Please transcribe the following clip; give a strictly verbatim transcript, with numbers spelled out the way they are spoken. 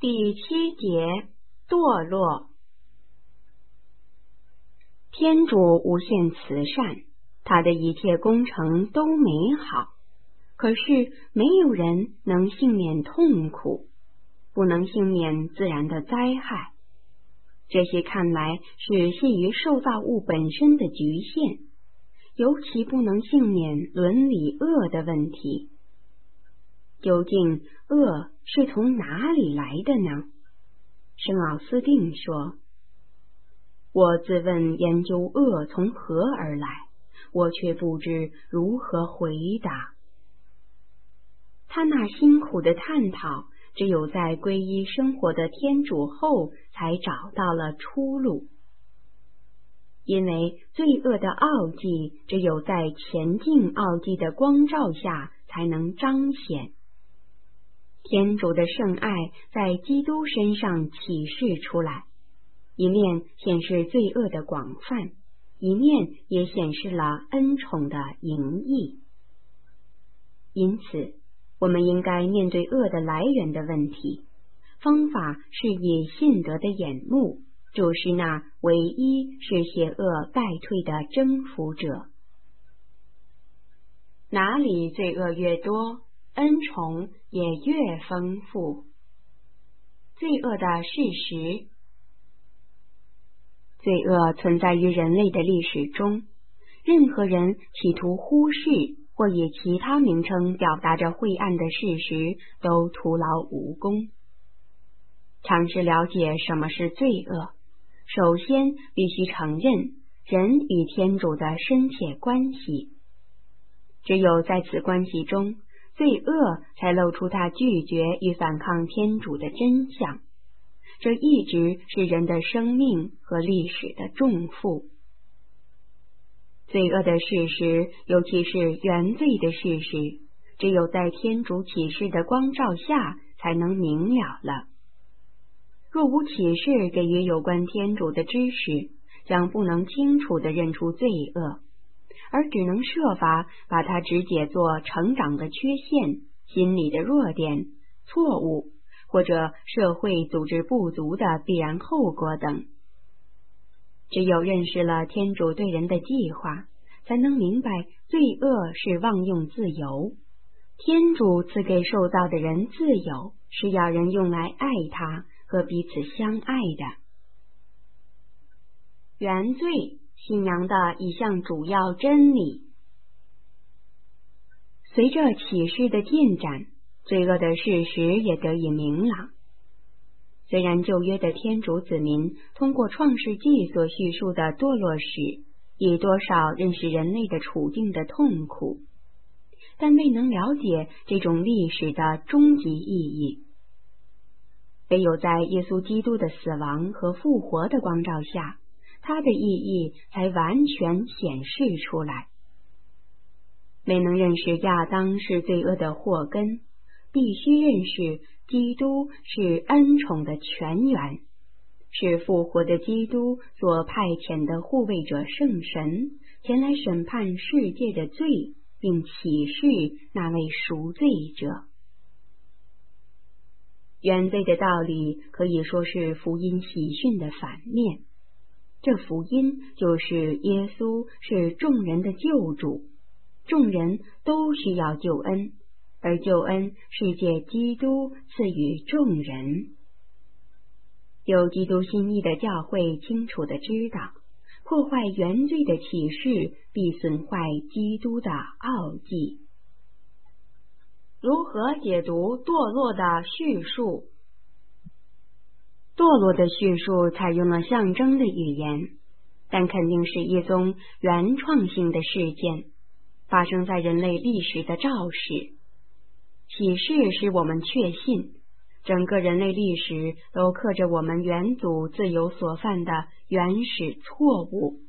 第七节，堕落。天主无限慈善，他的一切工程都美好，可是没有人能幸免痛苦，不能幸免自然的灾害。这些看来是系于受造物本身的局限，尤其不能幸免伦理恶的问题。究竟恶是从哪里来的呢？圣奥斯定说，我自问研究恶从何而来，我却不知如何回答。他那辛苦的探讨，只有在皈依生活的天主后才找到了出路。因为罪恶的奥迹，只有在前进奥迹的光照下才能彰显。天主的圣爱在基督身上启示出来，一面显示罪恶的广泛，一面也显示了恩宠的盈溢。因此，我们应该面对恶的来源的问题，方法是以信德的眼目注视那唯一使邪恶败退的征服者。哪里罪恶越多，恩宠也越丰富。罪恶的事实。罪恶存在于人类的历史中，任何人企图忽视或以其他名称表达着晦暗的事实，都徒劳无功。尝试了解什么是罪恶，首先必须承认人与天主的深切关系。只有在此关系中，罪恶才露出他拒绝与反抗天主的真相，这一直是人的生命和历史的重负。罪恶的事实，尤其是原罪的事实，只有在天主启示的光照下才能明了了。若无启示给予有关天主的知识，将不能清楚地认出罪恶，而只能设法把它直解作成长的缺陷、心理的弱点、错误，或者社会组织不足的必然后果等。只有认识了天主对人的计划，才能明白罪恶是妄用自由。天主赐给受造的人自由，是要人用来爱他和彼此相爱的。原罪信仰的一项主要真理。随着启示的进展，罪恶的事实也得以明朗。虽然旧约的天主子民通过创世纪所叙述的堕落史，以多少认识人类的处境的痛苦，但未能了解这种历史的终极意义。唯有在耶稣基督的死亡和复活的光照下，它的意义才完全显示出来。没能认识亚当是罪恶的祸根，必须认识基督是恩宠的泉源，是复活的基督所派遣的护卫者圣神，前来审判世界的罪，并启示那位赎罪者。原罪的道理可以说是福音喜讯的反面。这福音就是耶稣是众人的救主，众人都需要救恩，而救恩是借基督赐予众人。有基督心意的教会清楚地知道，破坏原罪的启示必损坏基督的奥迹。如何解读堕落的叙述？堕落的叙述采用了象征的语言，但肯定是一宗原创性的事件，发生在人类历史的肇始。启示使我们确信，整个人类历史都刻着我们元祖自有所犯的原始错误。